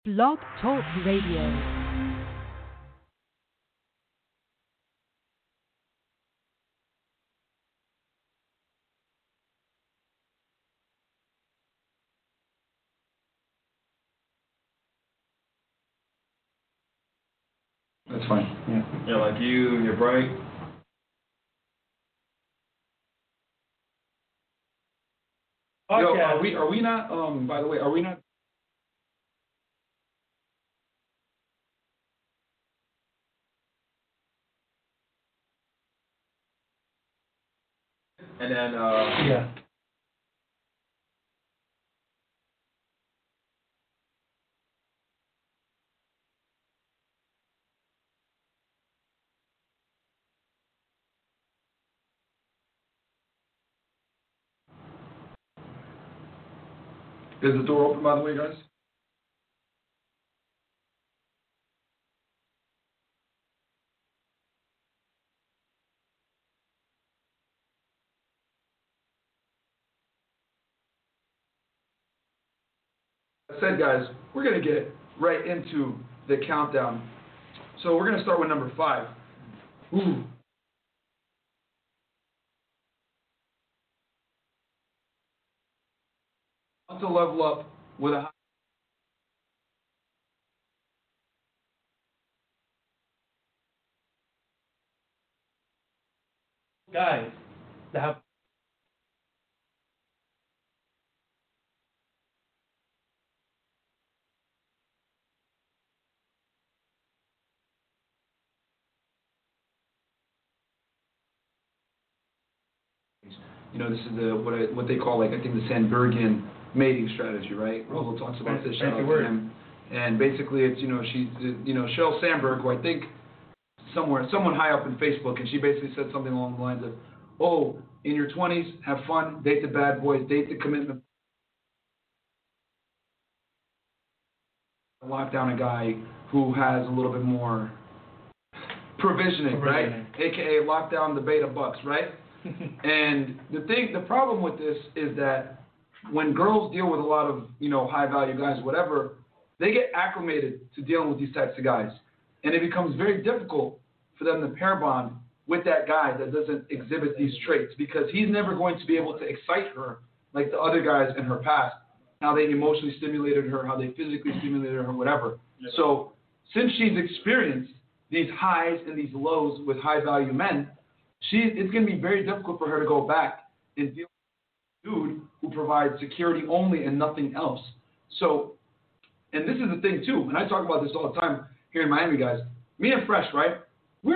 Blog Talk Radio. That's fine. Yeah. Yeah, like you're bright. Okay. Yo, are we not? By the way, are we not? And then yeah. Is the door open, by the way, guys? I said, guys, we're going to get right into the countdown. So we're going to start with number 5. Ooh. To level up with a guys that have this is what they call, like, I think the Sandbergian mating strategy, right? Rollo talks about this. Shout out to him. And basically, it's she's Sheryl Sandberg, who I think someone high up in Facebook, and she basically said something along the lines of, "Oh, in your 20s, have fun, date the bad boys, date the commitment, lock down a guy who has a little bit more provisioning, right? AKA lock down the beta bucks, right?" And the problem with this is that when girls deal with a lot of, high value guys, whatever, they get acclimated to dealing with these types of guys. And it becomes very difficult for them to pair bond with that guy that doesn't exhibit these traits, because he's never going to be able to excite her like the other guys in her past, how they emotionally stimulated her, how they physically stimulated her, whatever. Yeah. So since she's experienced these highs and these lows with high value men, it's going to be very difficult for her to go back and deal with a dude who provides security only and nothing else. So, and this is the thing too, and I talk about this all the time here in Miami, guys. Me and Fresh, right? We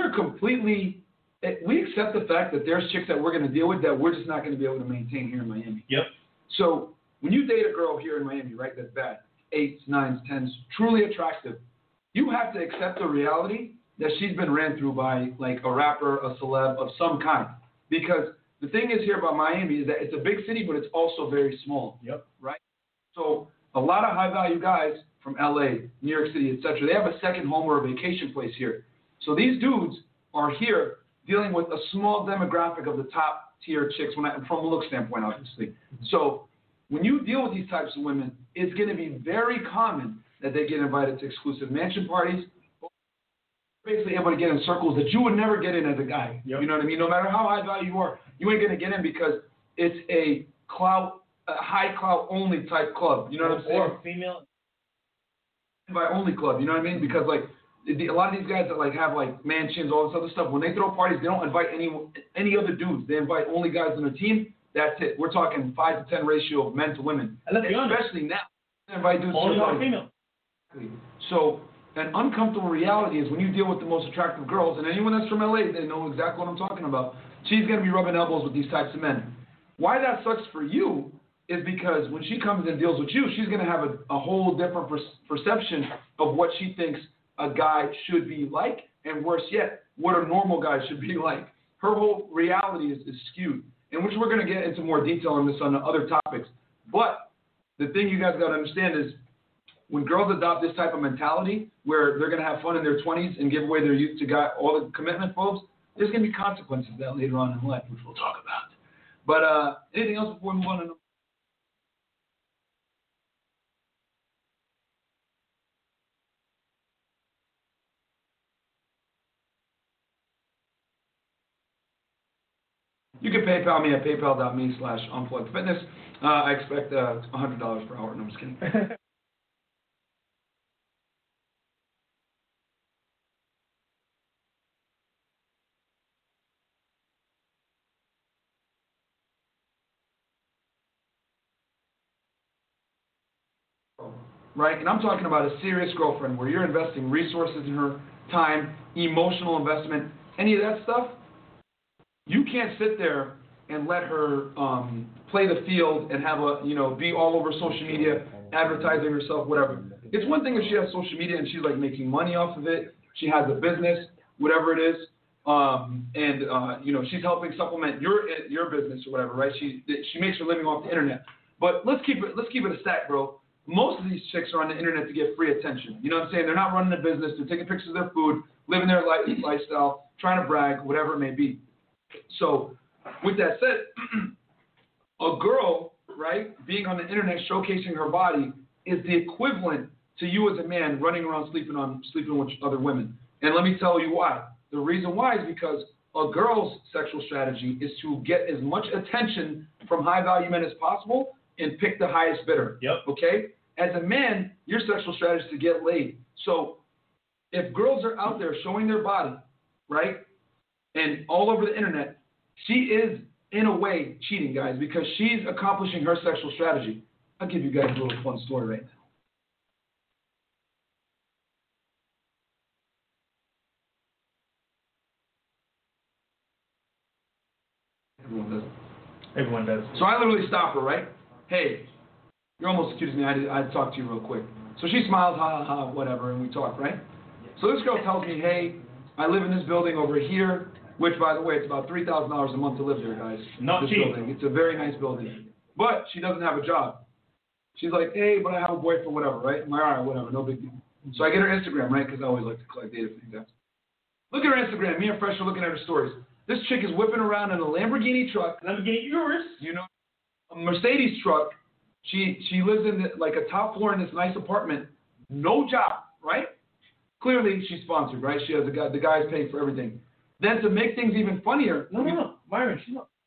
accept the fact that there's chicks that we're going to deal with that we're just not going to be able to maintain here in Miami. Yep. So when you date a girl here in Miami, right, that's bad, 8s, 9s, 10s, truly attractive, you have to accept the reality that she's been ran through by, like, a rapper, a celeb of some kind. Because the thing is here about Miami is that it's a big city, but it's also very small. Yep. Right? So a lot of high-value guys from L.A., New York City, etc., they have a second home or a vacation place here. So these dudes are here dealing with a small demographic of the top-tier chicks from a look standpoint, obviously. So when you deal with these types of women, it's going to be very common that they get invited to exclusive mansion parties, basically able to get in circles that you would never get in as a guy. Yep. You know what I mean? No matter how high value you are, you ain't going to get in because it's a high clout only type club. You know what I'm saying? Or female invite only club. You know what I mean? Because, like, a lot of these guys that, like, have, like, mansions, all this other stuff, when they throw parties, they don't invite any other dudes. They invite only guys on their team. That's it. We're talking 5 to 10 ratio of men to women. And let's be honest, especially now, they invite dudes only to female. So an uncomfortable reality is when you deal with the most attractive girls, and anyone that's from LA, they know exactly what I'm talking about. She's going to be rubbing elbows with these types of men. Why that sucks for you is because when she comes and deals with you, she's going to have a whole different perception of what she thinks a guy should be like, and worse yet, what a normal guy should be like. Her whole reality is skewed, in which we're going to get into more detail on this on the other topics. But the thing you guys got to understand is, when girls adopt this type of mentality where they're going to have fun in their 20s and give away their youth to all the commitment phobes, there's going to be consequences of that later on in life, which we'll talk about. But anything else before we move on? You can PayPal me at paypal.me/unpluggedfitness. I expect $100 per hour. No, I'm just kidding. Right? And I'm talking about a serious girlfriend where you're investing resources in her, time, emotional investment, any of that stuff. You can't sit there and let her play the field and have be all over social media, advertising herself, whatever. It's one thing if she has social media and she's like making money off of it, she has a business, whatever it is, she's helping supplement your business or whatever, right? She makes her living off the internet. But let's keep it a stack, bro. Most of these chicks are on the internet to get free attention. You know what I'm saying? They're not running a business. They're taking pictures of their food, living their lifestyle, trying to brag, whatever it may be. So with that said, a girl, right, being on the internet showcasing her body is the equivalent to you as a man running around sleeping with other women. And let me tell you why. The reason why is because a girl's sexual strategy is to get as much attention from high-value men as possible and pick the highest bidder. Yep. Okay? As a man, your sexual strategy is to get laid. So if girls are out there showing their body, right, and all over the internet, she is, in a way, cheating, guys, because she's accomplishing her sexual strategy. I'll give you guys a little fun story right now. Everyone does. So I literally stop her, right? Hey, you're almost excusing me. I'd talk to you real quick. So she smiles, ha, ha, ha, whatever, and we talk, right? So this girl tells me, hey, I live in this building over here, which, by the way, it's about $3,000 a month to live there, guys. Not this cheap. Building. It's a very nice building. But she doesn't have a job. She's like, hey, but I have a boyfriend, whatever, right? I'm like, all right, whatever, no big deal. So I get her Instagram, right, because I always like to collect data for you guys. Look at her Instagram. Me and Fresh are looking at her stories. This chick is whipping around in a Lamborghini truck. Lamborghini Urus. You know, a Mercedes truck. She lives in like a top floor in this nice apartment. No job, right? Clearly, she's sponsored, right? She has the guy's paid for everything. Then to make things even funnier. No. Myron, she's not.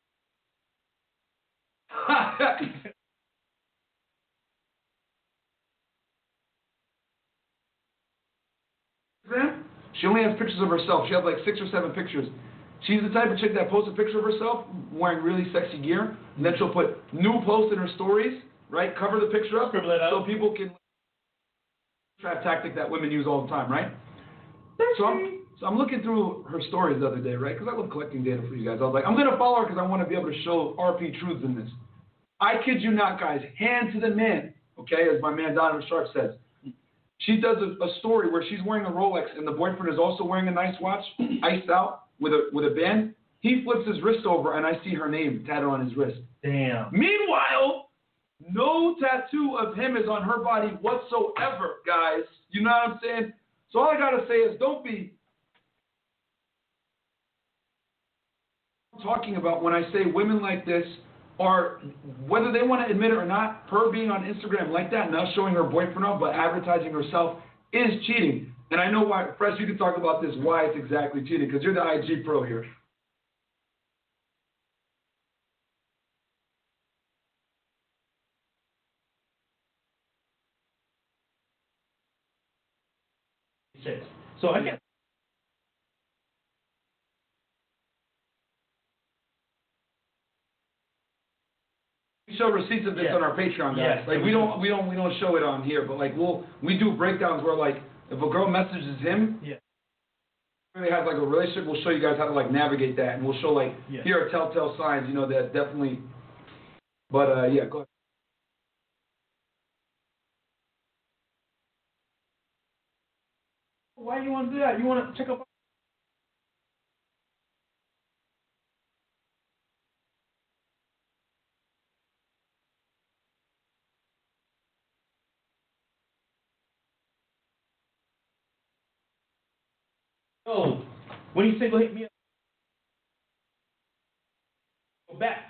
She only has pictures of herself. She has like 6 or 7 pictures. She's the type of chick that posts a picture of herself wearing really sexy gear, and then she'll put new posts in her stories, right? Cover the picture up so people can trap tactic that women use all the time, right? So I'm looking through her stories the other day, right? Because I love collecting data for you guys. I was like, I'm going to follow her because I want to be able to show RP truths in this. I kid you not, guys. Hand to the man, okay, as my man Donovan Sharp says. She does a story where she's wearing a Rolex and the boyfriend is also wearing a nice watch, iced out with a band. He flips his wrist over and I see her name tattooed on his wrist. Damn. Meanwhile, no tattoo of him is on her body whatsoever, guys. You know what I'm saying? So all I got to say is don't be talking about when I say women like this are, whether they want to admit it or not, her being on Instagram like that, not showing her boyfriend off, but advertising herself is cheating. And I know why, Fresh, you can talk about this, why it's exactly cheating, because you're the IG pro here. So I can't. We show receipts of this on our Patreon, guys. Like we don't show it on here, but like we do breakdowns where like if a girl messages him, really has like a relationship, we'll show you guys how to like navigate that, and we'll show like here are telltale signs, you know, that definitely. But yeah, go ahead. Why do you want to do that? You want to check up? Oh, when you say go hit me up, go back.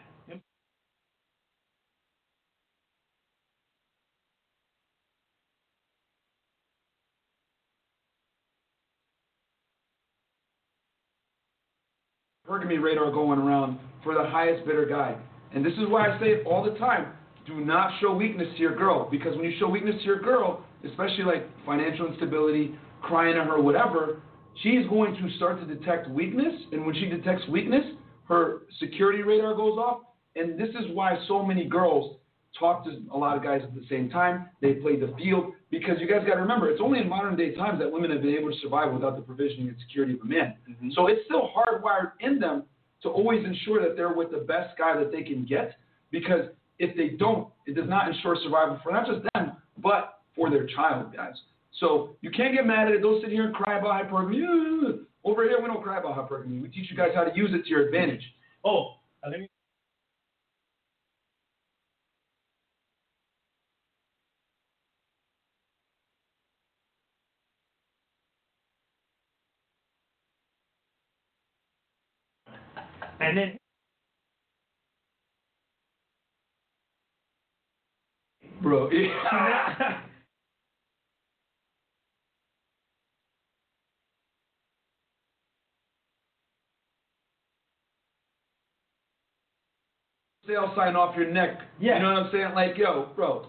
Polygamy radar going around for the highest bidder guy. And this is why I say it all the time. Do not show weakness to your girl, because when you show weakness to your girl, especially like financial instability, crying at her, whatever, she's going to start to detect weakness. And when she detects weakness, her security radar goes off. And this is why so many girls talk to a lot of guys at the same time. They play the field, because you guys got to remember, it's only in modern day times that women have been able to survive without the provisioning and security of a man. Mm-hmm. So it's still hardwired in them to always ensure that they're with the best guy that they can get, because if they don't, it does not ensure survival for not just them, but for their child, guys. So you can't get mad at it. Don't sit here and cry about hypergamy. Over here, we don't cry about hypergamy. We teach you guys how to use it to your advantage. Oh, let me. And then. Bro, yeah. Sale sign off your neck. Yeah. You know what I'm saying? Like, yo, bro.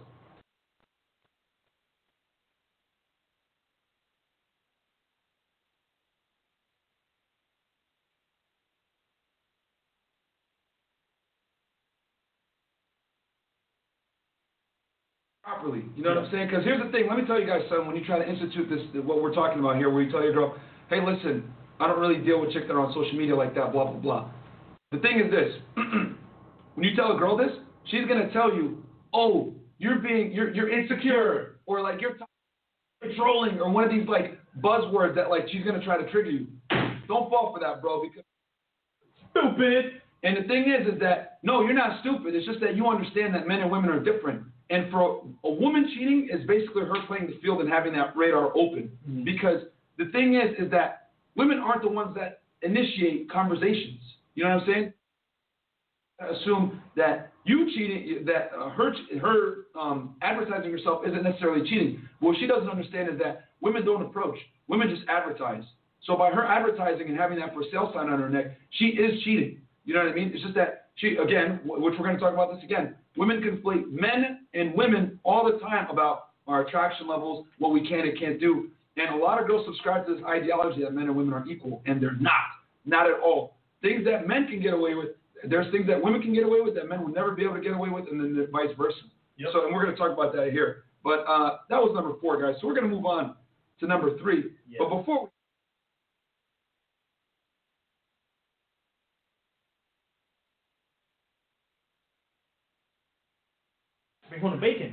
Properly. You know what I'm saying? Because here's the thing. Let me tell you guys something. When you try to institute this, what we're talking about here, where you tell your girl, hey, listen, I don't really deal with chicks that are on social media like that, blah, blah, blah. The thing is this. When you tell a girl this, she's going to tell you, oh, you're insecure, or like you're controlling, or one of these like buzzwords that like she's going to try to trigger you. Don't fall for that, bro, because stupid. And the thing is that, no, you're not stupid. It's just that you understand that men and women are different. And for a woman, cheating is basically her playing the field and having that radar open. Mm-hmm. Because the thing is that women aren't the ones that initiate conversations. You know what I'm saying? Assume that you cheating, that her advertising herself isn't necessarily cheating. What she doesn't understand is that women don't approach. Women just advertise. So by her advertising and having that for sale sign on her neck, she is cheating. You know what I mean? It's just that she, again, which we're going to talk about this again, women conflate men and women all the time about our attraction levels, what we can and can't do. And a lot of girls subscribe to this ideology that men and women are equal, and they're not at all. Things that men can get away with, there's things that women can get away with that men will never be able to get away with, and then vice versa. Yep. So, and we're going to talk about that here. But that was number 4, guys. So we're going to move on to number 3. Yep. But before we bring home the bacon.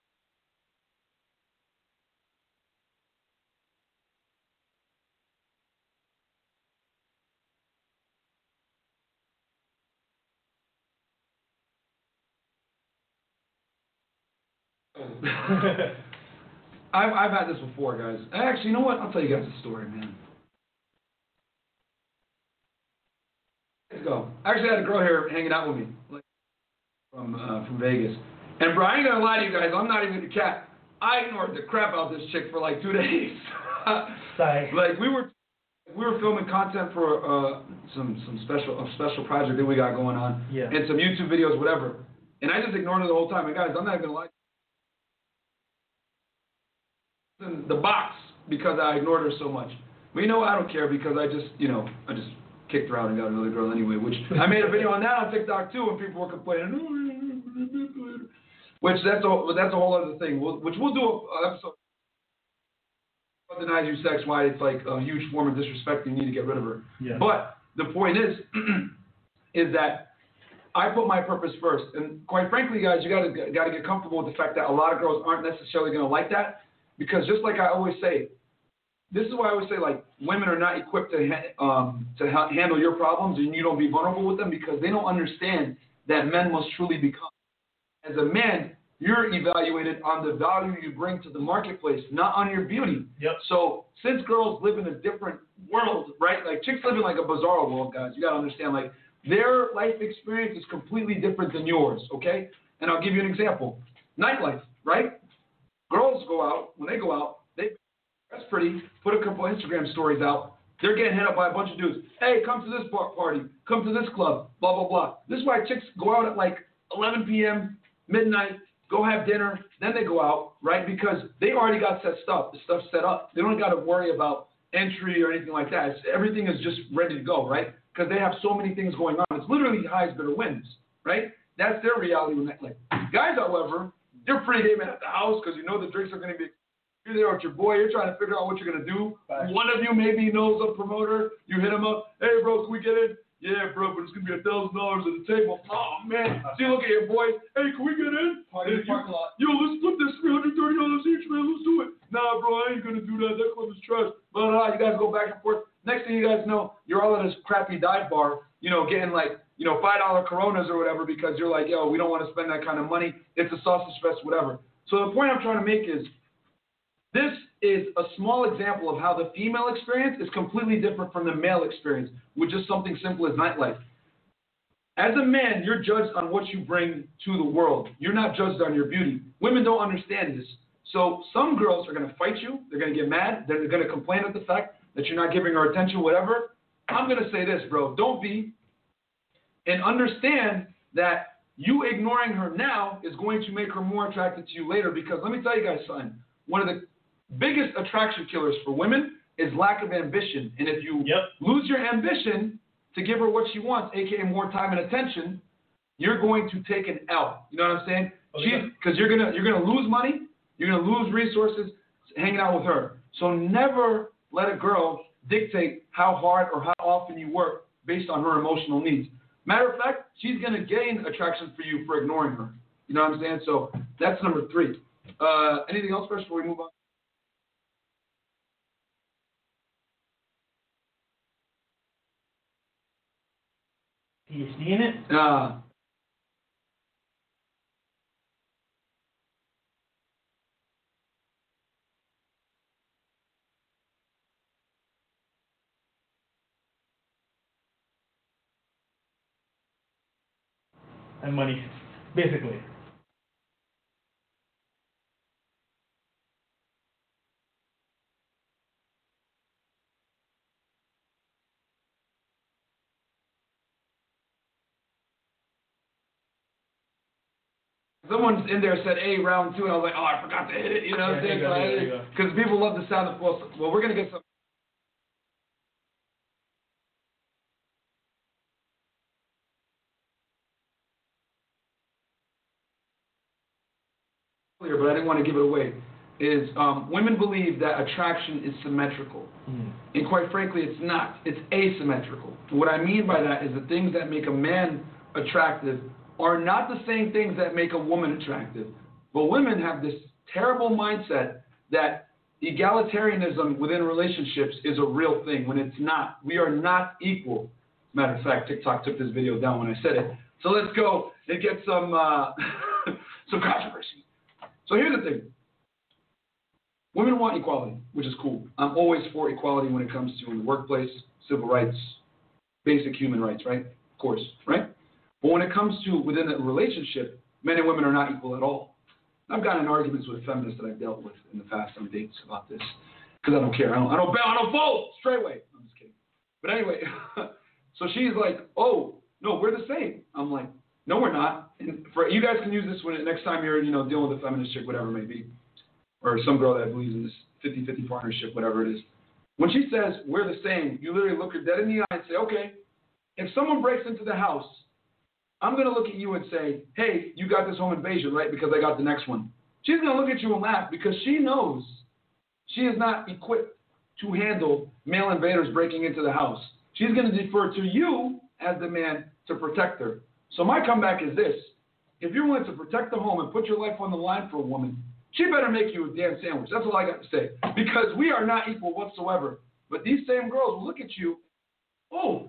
I've had this before, guys. Actually, you know what? I'll tell you guys a story, man. Let's go. I actually had a girl here hanging out with me, like, from Vegas. And bro, I ain't gonna lie to you guys. I'm not even a cat. I ignored the crap out of this chick for like 2 days. Sorry. Like we were filming content for some special project that we got going on, and some YouTube videos, whatever. And I just ignored her the whole time. And guys, I'm not gonna lie. In the box because I ignored her so much. But you know what? I don't care because I just kicked her out and got another girl anyway. Which I made a video on that on TikTok too, and people were complaining. Which that's a whole other thing. Which we'll do an episode. Denies you sex, why it's like a huge form of disrespect. You need to get rid of her. Yeah. But the point is that I put my purpose first, and quite frankly, guys, you gotta get comfortable with the fact that a lot of girls aren't necessarily gonna like that. Because just like I always say, this is why I always say, like, women are not equipped to handle your problems, and you don't be vulnerable with them, because they don't understand that men must truly become. As a man, you're evaluated on the value you bring to the marketplace, not on your beauty. Yep. So since girls live in a different world, right? Like chicks live in like a bizarre world, guys. You got to understand, like, their life experience is completely different than yours, okay? And I'll give you an example. Nightlife, right? Girls go out, when they go out, they dress pretty, put a couple Instagram stories out, They're getting hit up by a bunch of dudes. Hey, come to this party. Come to this club. Blah, blah, blah. This is why chicks go out at like 11 p.m., midnight, go have dinner, then they go out, right? Because they already got the stuff set up. They don't got to worry about entry or anything like that. Everything is just ready to go, right? Because they have so many things going on. It's literally highest bidder wins, right? That's their reality. Like guys, however, you're pre-gaming at the house because you know the drinks are going to be. You're there with your boy. You're trying to figure out what you're going to do. Right. One of you maybe knows a promoter. You hit him up. Hey, bro, can we get in? Yeah, bro, but it's going to be $1,000 at the table. Oh, man. So you look at your boy. Hey, can we get in? Party in the parking lot. Yo, let's split this $330 each, man. Let's do it. Nah, bro, I ain't going to do that. That club is trash. Blah, blah, blah. You guys go back and forth. Next thing you guys know, you're all at this crappy dive bar, getting like, $5 Coronas or whatever because you're like, yo, we don't want to spend that kind of money. It's a sausage fest, whatever. So the point I'm trying to make is, this is a small example of how the female experience is completely different from the male experience with just something simple as nightlife. As a man, you're judged on what you bring to the world. You're not judged on your beauty. Women don't understand this. So some girls are going to fight you. They're going to get mad. They're going to complain at the fact that you're not giving her attention, whatever. I'm going to say this, bro. Don't be. And understand that you ignoring her now is going to make her more attracted to you later because let me tell you guys something. One of the biggest attraction killers for women is lack of ambition. And if you lose your ambition to give her what she wants, aka more time and attention, you're going to take an L. You know what I'm saying? Because you're gonna lose money, you're gonna lose resources hanging out with her. So never let a girl dictate how hard or how often you work based on her emotional needs. Matter of fact, she's gonna gain attraction for you for ignoring her. You know what I'm saying? So that's number 3. Anything else first before we move on? PhD in it? And money, basically. Someone in there said, hey, round 2, and I was like, oh, I forgot to hit it. You know what I'm saying? Because people love the sound of, well, we're going to get some. But I didn't want to give it away, is women believe that attraction is symmetrical. And quite frankly, it's not. It's asymmetrical. What I mean by that is the things that make a man attractive are not the same things that make a woman attractive. But women have this terrible mindset that egalitarianism within relationships is a real thing when it's not. We are not equal. Matter of fact, TikTok took this video down when I said it. So let's go and get some some controversy. So here's the thing. Women want equality, which is cool. I'm always for equality when it comes to in the workplace, civil rights, basic human rights, right? Of course, right? But when it comes to within a relationship, men and women are not equal at all. I've gotten in arguments with feminists that I've dealt with in the past on dates about this because I don't care. I don't vote straight away. I'm just kidding. But anyway, so she's like, "Oh no, we're the same." I'm like, "No, we're not." And for you guys can use this when next time you're dealing with a feminist chick, whatever it may be, or some girl that believes in this 50-50 partnership, whatever it is. When she says we're the same, you literally look her dead in the eye and say, "Okay, if someone breaks into the house, I'm going to look at you and say, hey, you got this home invasion, right, because I got the next one." She's going to look at you and laugh because she knows she is not equipped to handle male invaders breaking into the house. She's going to defer to you as the man to protect her. So my comeback is this. If you're willing to protect the home and put your life on the line for a woman, she better make you a damn sandwich. That's all I got to say. Because we are not equal whatsoever. But these same girls will look at you, oh,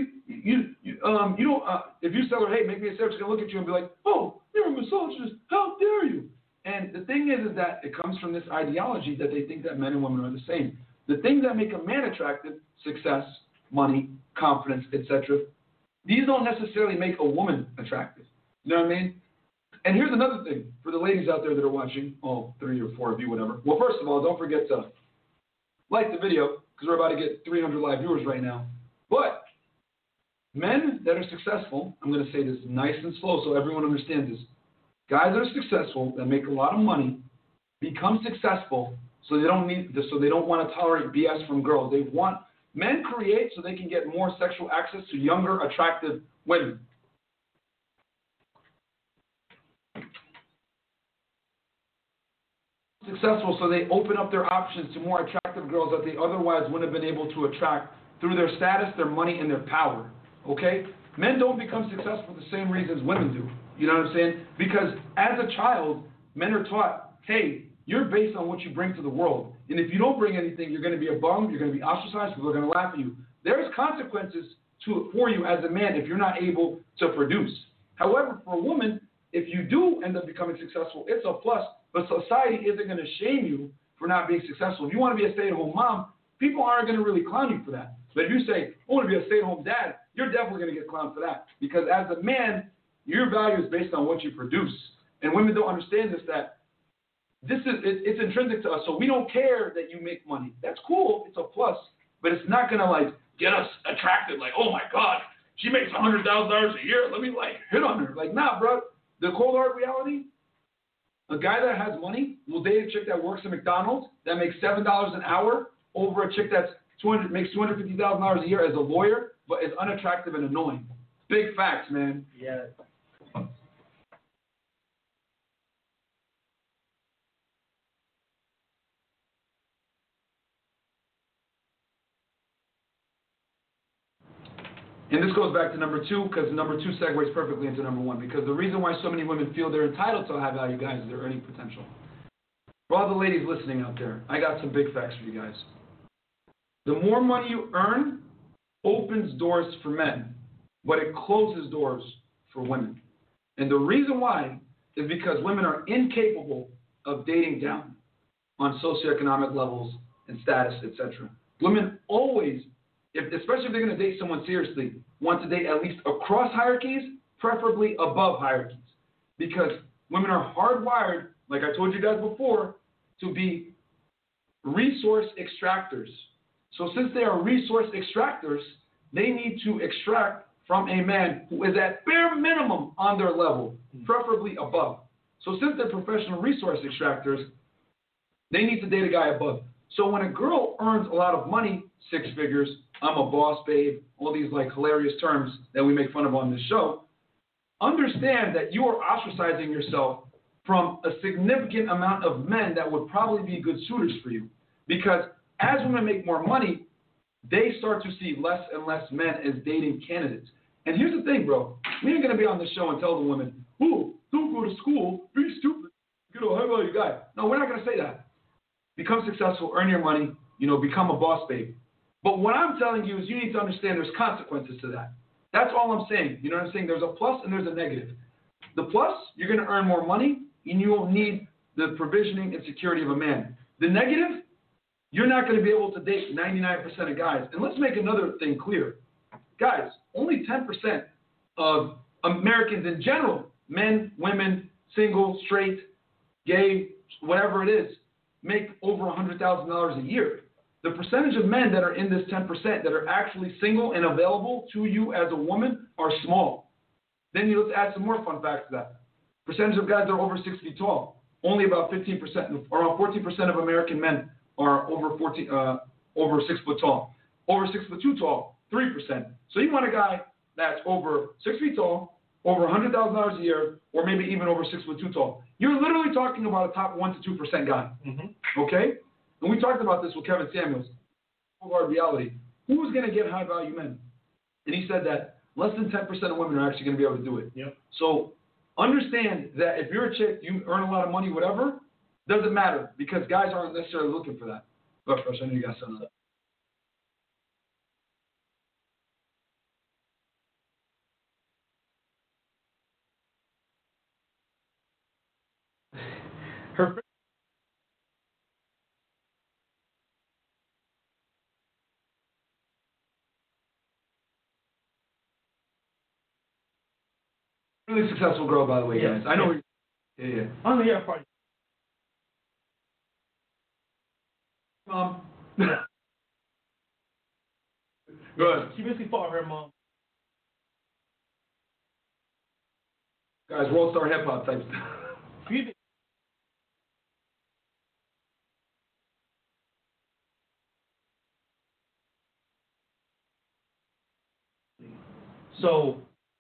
if you tell her, hey, make me a sandwich, she's going to look at you and be like, oh, you're a misogynist. How dare you? And the thing is that it comes from this ideology that they think that men and women are the same. The things that make a man attractive, success, money, confidence, etc., these don't necessarily make a woman attractive. You know what I mean? And here's another thing for the ladies out there that are watching, all 3 or 4 of you, whatever. Well, first of all, don't forget to like the video because we're about to get 300 live viewers right now. But men that are successful, I'm going to say this nice and slow so everyone understands this. Guys that are successful, that make a lot of money, become successful so they don't want to tolerate BS from girls. Men create so they can get more sexual access to younger, attractive women. Successful so they open up their options to more attractive girls that they otherwise wouldn't have been able to attract through their status, their money, and their power. Okay? Men don't become successful for the same reasons women do. You know what I'm saying? Because as a child, men are taught, hey, you're based on what you bring to the world. And if you don't bring anything, you're going to be a bum, you're going to be ostracized, people are going to laugh at you. There's consequences for you as a man if you're not able to produce. However, for a woman, if you do end up becoming successful, it's a plus, but society isn't going to shame you for not being successful. If you want to be a stay-at-home mom, people aren't going to really clown you for that. But if you say, I want to be a stay-at-home dad, you're definitely going to get clowned for that. Because as a man, your value is based on what you produce. And women don't understand this, that it's intrinsic to us. So we don't care that you make money. That's cool. It's a plus. But it's not going to, like, get us attracted. Like, oh, my God, she makes $100,000 a year. Let me, like, hit on her. Like, nah, bro. The cold hard reality, a guy that has money will date a chick that works at McDonald's that makes $7 an hour over a chick that's makes $250,000 a year as a lawyer, but is unattractive and annoying. Big facts, man. Yeah. And this goes back to number two, because number two segues perfectly into number one. Because the reason why so many women feel they're entitled to a high value guy is their earning potential. For all the ladies listening out there, I got some big facts for you guys. The more money you earn opens doors for men, but it closes doors for women. And the reason why is because women are incapable of dating down on socioeconomic levels and status, etc. Women always, especially if they're going to date someone seriously, want to date at least across hierarchies, preferably above hierarchies. Because women are hardwired, like I told you guys before, to be resource extractors. So since they are resource extractors, they need to extract from a man who is at bare minimum on their level, preferably above. So since they're professional resource extractors, they need to date a guy above. So when a girl earns a lot of money, 6 figures, I'm a boss babe, all these like hilarious terms that we make fun of on this show, understand that you are ostracizing yourself from a significant amount of men that would probably be good suitors for you. Because as women make more money, they start to see less and less men as dating candidates. And here's the thing, bro. We ain't going to be on this show and tell the women, ooh, don't go to school, be stupid, get a high value guy. No, we're not going to say that. Become successful, earn your money, become a boss babe. But what I'm telling you is you need to understand there's consequences to that. That's all I'm saying. You know what I'm saying? There's a plus and there's a negative. The plus, you're going to earn more money and you will need the provisioning and security of a man. The negative, you're not going to be able to date 99% of guys. And let's make another thing clear. Guys, only 10% of Americans in general, men, women, single, straight, gay, whatever it is, make over $100,000 a year. The percentage of men that are in this 10% that are actually single and available to you as a woman are small. Then let's add some more fun facts to that. Percentage of guys that are over 6 feet tall, only about 15%, around 14% of American men are over 6 foot tall. Over 6 foot too tall, 3%. So you want a guy that's over 6 feet tall, over $100,000 a year, or maybe even over 6 foot too tall. You're literally talking about a top 1% to 2% guy. Mm-hmm. Okay? And we talked about this with Kevin Samuels. Hard reality. Who's going to get high value men? And he said that less than 10% of women are actually going to be able to do it. Yep. So understand that if you're a chick, you earn a lot of money, whatever, doesn't matter because guys aren't necessarily looking for that. But Fresh, I know you got something up. Her really successful girl, by the way, guys. I know. Yeah. Yeah. On the air party. Good. She basically fought her mom. Guys, World Star Hip Hop type stuff. So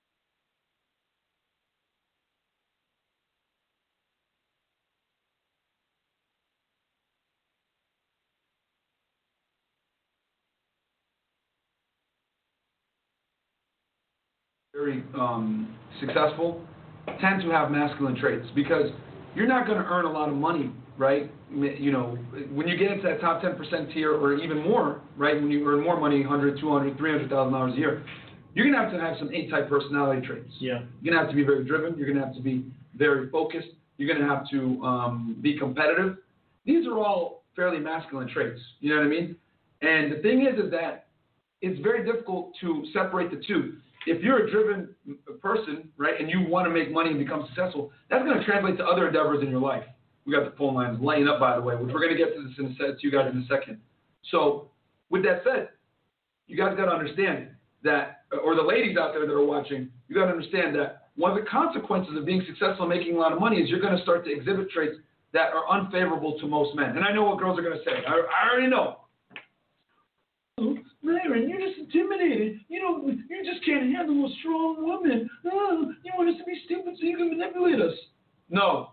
very successful tend to have masculine traits because you're not going to earn a lot of money, right? You know, when you get into that top 10% tier or even more, right, when you earn more money, $100,000, $200,000, $300,000 a year, you're going to have some A-type personality traits. yeah. You're going to have to be very driven. You're going to have to be very focused. You're going to have to be competitive. These are all fairly masculine traits. You know what I mean? And the thing is that it's very difficult to separate the two. If you're a driven person, right, and you want to make money and become successful, that's going to translate to other endeavors in your life. We got the phone lines lighting up, by the way, which we're going to get to this to you guys in a second. So with that said, you guys got to understand that, or the ladies out there that are watching, you got to understand that one of the consequences of being successful and making a lot of money is you're going to start to exhibit traits that are unfavorable to most men. And I know what girls are going to say. I already know. Myron, you're just intimidated. You just can't handle a strong woman. Oh, you want us to be stupid so you can manipulate us. No.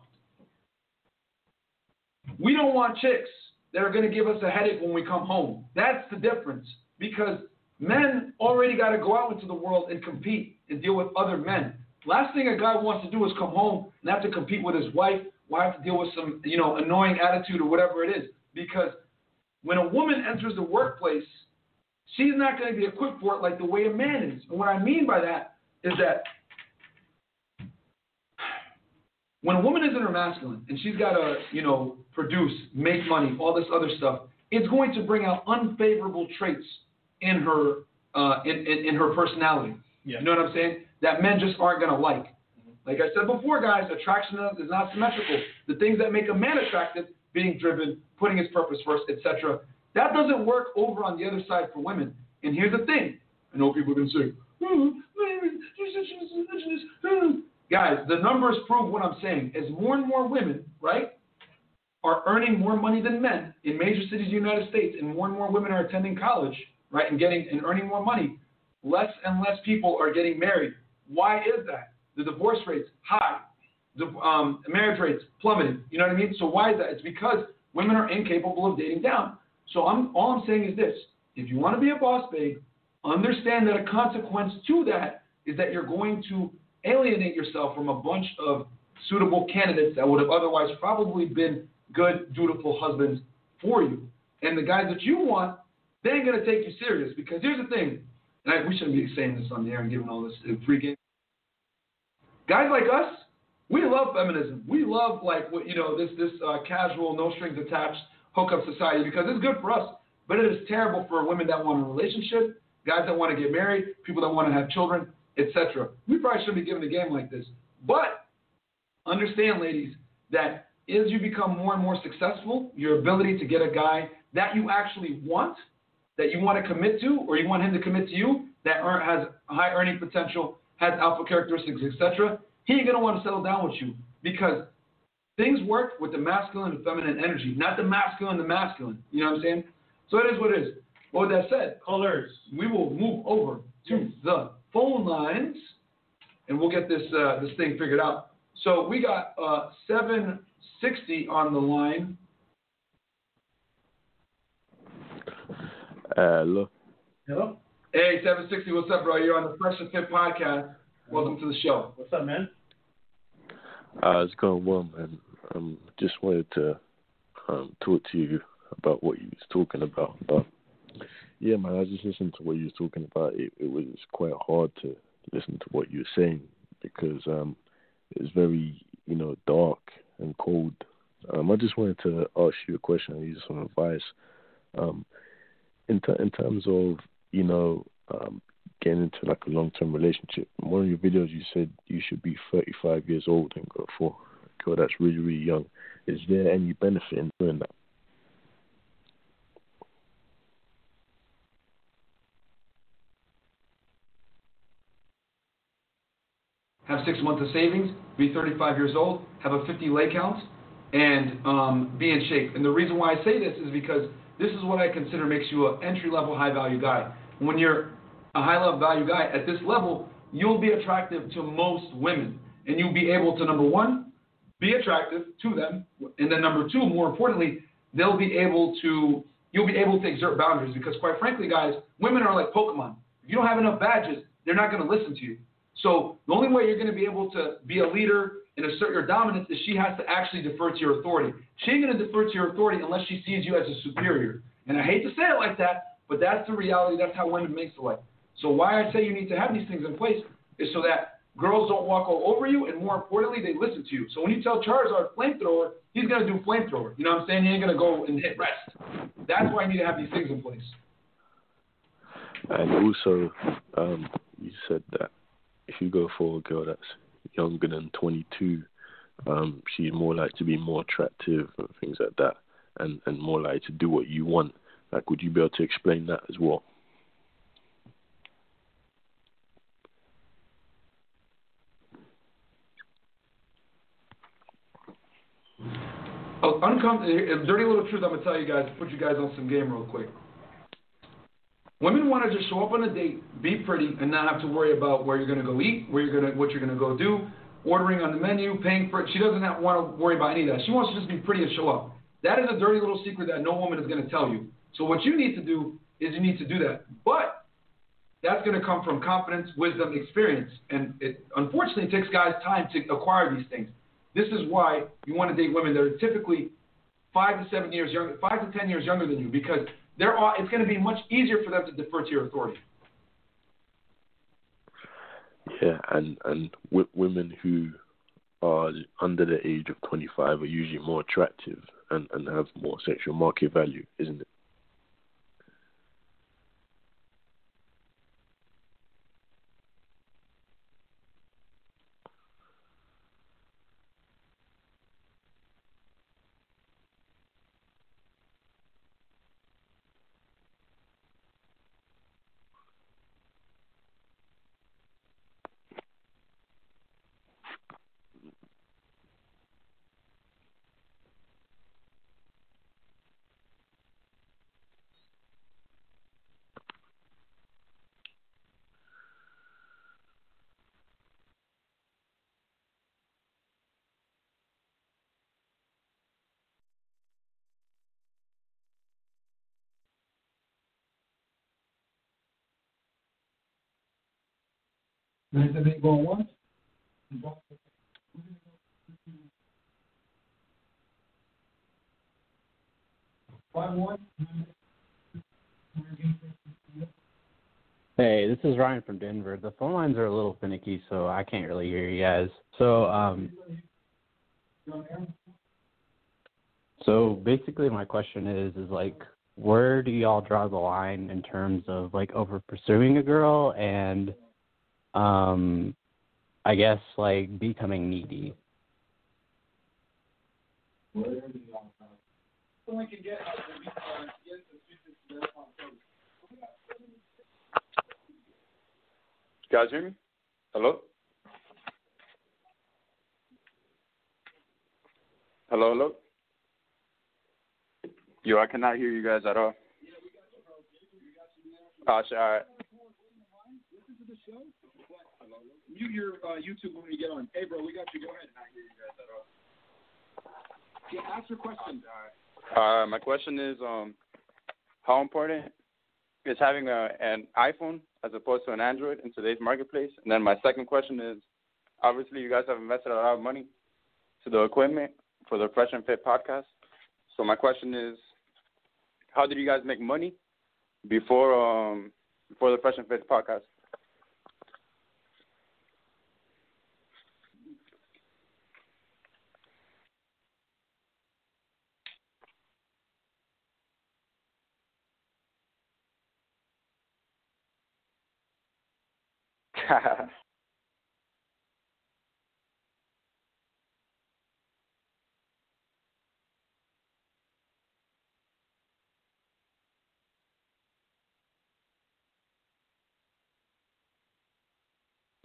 We don't want chicks that are going to give us a headache when we come home. That's the difference. Because men already got to go out into the world and compete and deal with other men. Last thing a guy wants to do is come home and have to compete with his wife or have to deal with some, annoying attitude or whatever it is. Because when a woman enters the workplace, she's not going to be equipped for it like the way a man is. And what I mean by that is that when a woman is in her masculine and she's got to, produce, make money, all this other stuff, it's going to bring out unfavorable traits in her in her personality. Yeah. You know what I'm saying? That men just aren't going to like. Mm-hmm. Like I said before, guys, attraction is not symmetrical. The things that make a man attractive, being driven, putting his purpose first, etc., that doesn't work over on the other side for women. And here's the thing. I know people are going to say, you're such a misogynist. Guys, the numbers prove what I'm saying. As more and more women, right, are earning more money than men in major cities of the United States, and more women are attending college, right, and earning more money, less and less people are getting married. Why is that? The divorce rate's high. The marriage rate's plummeted. You know what I mean? So why is that? It's because women are incapable of dating down. So all I'm saying is this. If you want to be a boss babe, understand that a consequence to that is that you're going to alienate yourself from a bunch of suitable candidates that would have otherwise probably been good, dutiful husbands for you. And the guys that you want, they ain't going to take you serious. Because here's the thing, and we shouldn't be saying this on the air and giving all this free game. Guys like us, we love feminism. We love, this casual, no strings attached hookup society because it's good for us. But it is terrible for women that want a relationship, guys that want to get married, people that want to have children, etc. We probably shouldn't be giving a game like this. But understand, ladies, that as you become more and more successful, your ability to get a guy that you actually want, that you want to commit to, or you want him to commit to you, that has high earning potential, has alpha characteristics, etc., he ain't going to want to settle down with you because things work with the masculine and feminine energy, not the masculine and the masculine. You know what I'm saying? So it is what it is. But with that said, callers, we will move over to the phone lines, and we'll get this thing figured out. So we got 760 on the line. Hello. Hello. Hey, 760, what's up, bro? You're on the Fresh and Fit podcast. Welcome to the show. What's up, man? It's going well, man. Just wanted to talk to you about what you was talking about. But yeah, man, I just listened to what you was talking about. It was quite hard to listen to what you were saying because it was very, dark and cold. I just wanted to ask you a question and use some advice. In terms of, getting into like a long-term relationship. In one of your videos, you said you should be 35 years old and go for a girl that's really, really young. Is there any benefit in doing that? have 6 months of savings, be 35 years old, have a 50 leg count, and be in shape. And the reason why I say this is because this is what I consider makes you an entry-level, high-value guy. When you're a high-level value guy at this level, you'll be attractive to most women. And you'll be able to, number one, be attractive to them. And then number two, more importantly, you'll be able to exert boundaries. Because quite frankly, guys, women are like Pokemon. If you don't have enough badges, they're not going to listen to you. So the only way you're going to be able to be a leader and assert your dominance is she has to actually defer to your authority. She ain't going to defer to your authority unless she sees you as a superior. And I hate to say it like that, but that's the reality. That's how women make the life. So why I say you need to have these things in place is so that girls don't walk all over you, and more importantly, they listen to you. So when you tell Charizard flamethrower, he's going to do flamethrower. You know what I'm saying? He ain't going to go and hit rest. That's why you need to have these things in place. And also, you said that if you go for a girl that's younger than 22, she's more likely to be more attractive and things like that, and more likely to do what you want. Like, would you be able to explain that as well? A dirty little truth I'm going to tell you guys, put you guys on some game real quick. Women want to just show up on a date, be pretty, and not have to worry about where you're going to go eat, what you're going to go do, ordering on the menu, paying for it. She doesn't want to worry about any of that. She wants to just be pretty and show up. That is a dirty little secret that no woman is going to tell you. So what you need to do is you need to do that. But that's going to come from confidence, wisdom, experience. And it unfortunately takes guys time to acquire these things. This is why you want to date women that are typically 5 to 7 years younger, 5 to 10 years younger than you, because it's going to be much easier for them to defer to your authority. Yeah, and women who are under the age of 25 are usually more attractive and have more sexual market value, isn't it? Going once? 5-1. Hey, this is Ryan from Denver. The phone lines are a little finicky, so I can't really hear you guys. So basically my question is like, where do y'all draw the line in terms of like over pursuing a girl and I guess like becoming needy? Guys hear me? Hello? Hello? Yo, I cannot hear you guys at all. Oh, shit, all right. Listen to the show. Mute your YouTube when you get on. Hey, bro, we got you. Go ahead. I hear you guys at all. Yeah, ask your question. My question is, how important is having an iPhone as opposed to an Android in today's marketplace? And then my second question is, obviously you guys have invested a lot of money to the equipment for the Fresh and Fit podcast. So my question is, how did you guys make money before the Fresh and Fit podcast?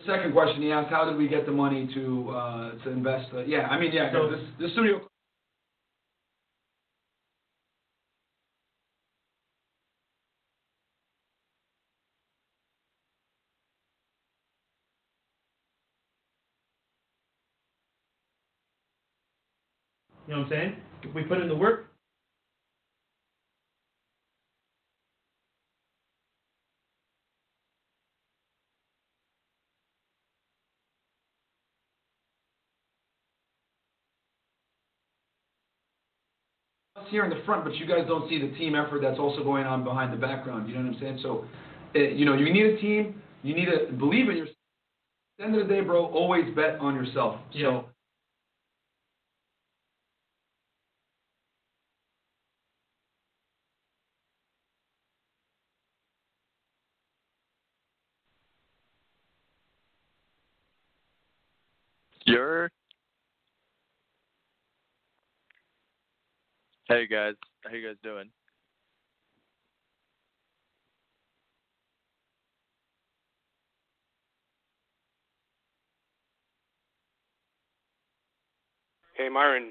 Second question he asked, how did we get the money to invest? So, the studio. You know what I'm saying? If we put in the work. Here in the front, but you guys don't see the team effort that's also going on behind the background. You know what I'm saying? So, you need a team. You need to believe in yourself. At the end of the day, bro, always bet on yourself. Yeah. So. Hey guys, how you guys doing? Hey Myron.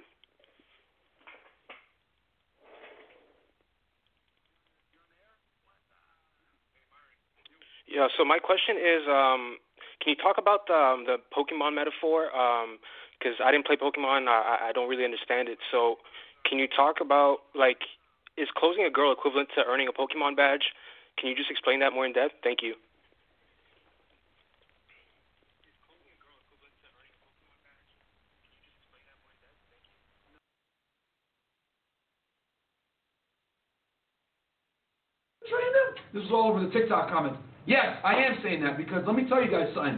Yeah, so my question is, can you talk about the Pokemon metaphor? Because I didn't play Pokemon, I don't really understand it. So can you talk about, like, is closing a girl equivalent to earning a Pokemon badge? Can you just explain that more in depth? Thank you. Train them. This is all over the TikTok comments. Yes, I am saying that because let me tell you guys something.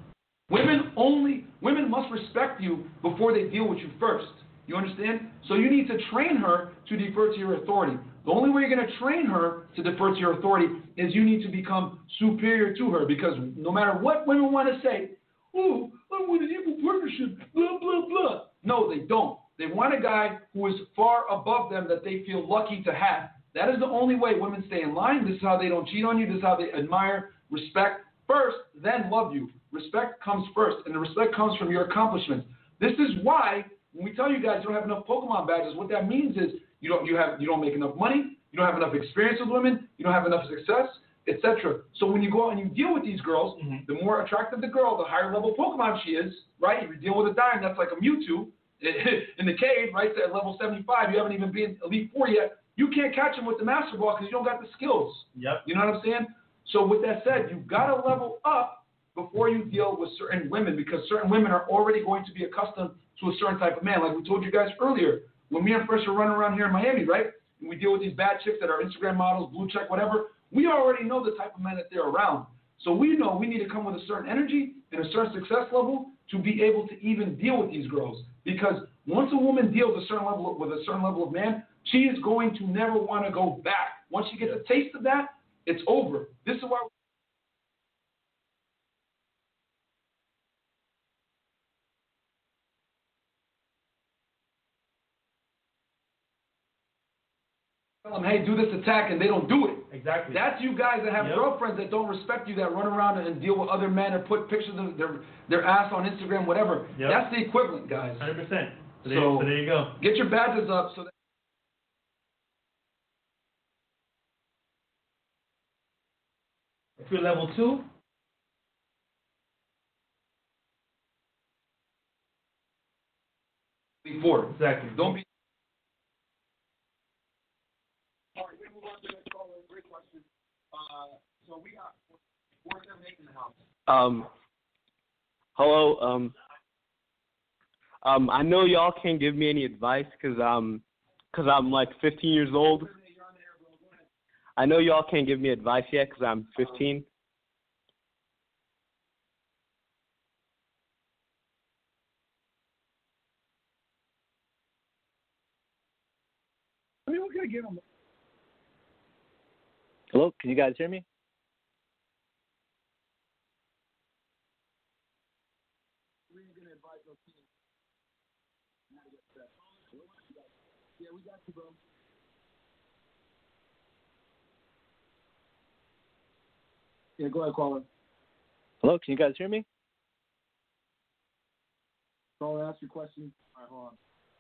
Women must respect you before they deal with you first. You understand? So you need to train her to defer to your authority. The only way you're going to train her to defer to your authority is you need to become superior to her, because no matter what women want to say, oh, I want an equal partnership, blah, blah, blah. No, they don't. They want a guy who is far above them that they feel lucky to have. That is the only way women stay in line. This is how they don't cheat on you. This is how they admire, respect first, then love you. Respect comes first, and the respect comes from your accomplishments. This is why when we tell you guys you don't have enough Pokemon badges, what that means is you don't make enough money, you don't have enough experience with women, you don't have enough success, etc. So when you go out and you deal with these girls, the more attractive the girl, the higher level Pokemon she is, right? If you deal with a dime, that's like a Mewtwo in the cave, right? At level 75, you haven't even been Elite Four yet. You can't catch him with the Master Ball because you don't got the skills. Yep. You know what I'm saying? So with that said, you've got to level up before you deal with certain women, because certain women are already going to be accustomed to a certain type of man. Like we told you guys earlier, when me and Fresh are running around here in Miami, right? And we deal with these bad chicks that are Instagram models, blue check, whatever, we already know the type of men that they're around. So we know we need to come with a certain energy and a certain success level to be able to even deal with these girls. Because once a woman deals with a certain level of man, she is going to never want to go back. Once she gets a taste of that, it's over. This is why. Tell them, hey, do this attack, and they don't do it. Exactly. That's you guys that have girlfriends that don't respect you, that run around and deal with other men or put pictures of their ass on Instagram, whatever. Yep. That's the equivalent, guys. 100%. So there you go. Get your badges up so that. If you're level 2, Four. exactly. Don't be. So we got 478 in the house. Hello. I know y'all can't give me any advice because I'm like 15 years old. I know y'all can't give me advice yet because I'm 15. I mean, we're gonna give them. Hello, can you guys hear me? Yeah, we got you, bro. Yeah, go ahead, caller. Hello, can you guys hear me? ask your question. All right, hold on.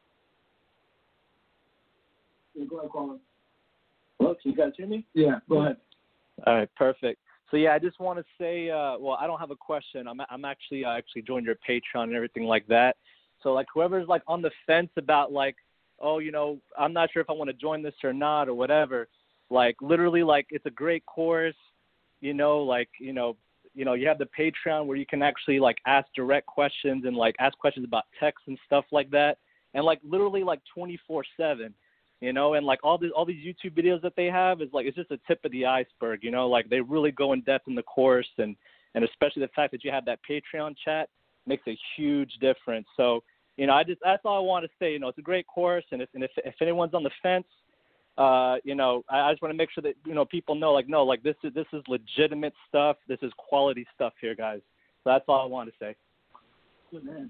Yeah, go ahead, Colin. Hello, can you guys hear me? Yeah, go ahead. All right, perfect. So yeah, I just want to say, well, I don't have a question. I'm actually joined your Patreon and everything like that. So like whoever's like on the fence about like, oh, you know, I'm not sure if I want to join this or not or whatever. Like literally, like it's a great course. You know, like you have the Patreon where you can actually like ask direct questions and like ask questions about text and stuff like that, and like literally like 24/7. You know, and like all these YouTube videos that they have is like it's just a tip of the iceberg. You know, like they really go in depth in the course, and especially the fact that you have that Patreon chat makes a huge difference. So, you know, that's all I want to say. You know, it's a great course, and if anyone's on the fence, you know, I just want to make sure that you know people know, like, no, like this is legitimate stuff. This is quality stuff here, guys. So that's all I want to say. Good man.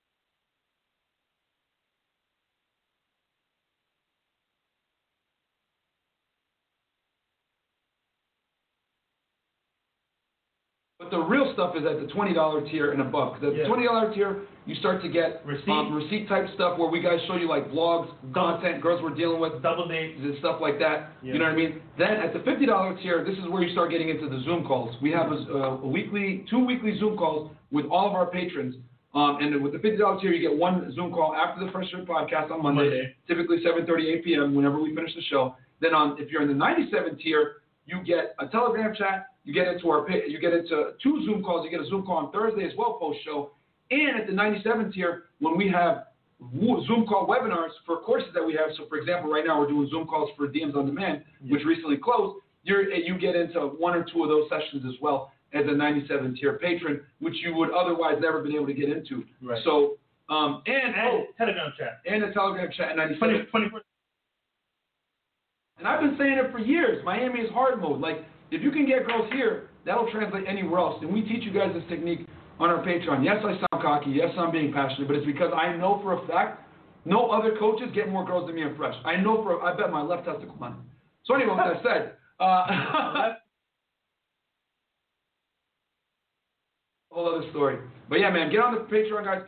But the real stuff is at the $20 tier and above. Because at the $20 tier, you start to get receipt type stuff where we guys show you like vlogs, content, girls we're dealing with, double dates and stuff like that. Yeah. You know what I mean? Then at the $50 tier, this is where you start getting into the Zoom calls. We have two weekly Zoom calls with all of our patrons. And with the $50 tier, you get one Zoom call after the Fresh Air podcast on Monday, typically 7:30, 8 p.m. whenever we finish the show. Then if you're in the 97 tier, you get a Telegram chat. You get into two Zoom calls. You get a Zoom call on Thursday as well, post-show. And at the 97 tier, when we have Zoom call webinars for courses that we have. So, for example, right now we're doing Zoom calls for DMs on Demand, which recently closed. You get into one or two of those sessions as well as a 97 tier patron, which you would otherwise never been able to get into. Right. So, Telegram chat. And the Telegram chat at 97. 24. And I've been saying it for years. Miami is hard mode. Like, if you can get girls here, that'll translate anywhere else. And we teach you guys this technique on our Patreon. Yes, I sound cocky. Yes, I'm being passionate. But it's because I know for a fact no other coaches get more girls than me in Fresh. I bet my left testicle on it. So anyway, with that said, whole other story. But yeah, man, get on the Patreon, guys.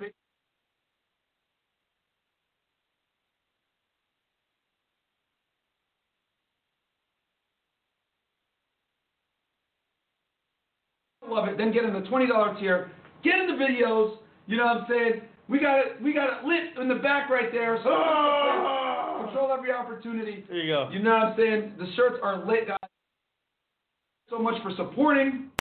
Love it. Then get in the $20 tier. Get in the videos. You know what I'm saying? We got it lit in the back right there. So control every opportunity. There you go. You know what I'm saying? The shirts are lit, guys. So much for supporting.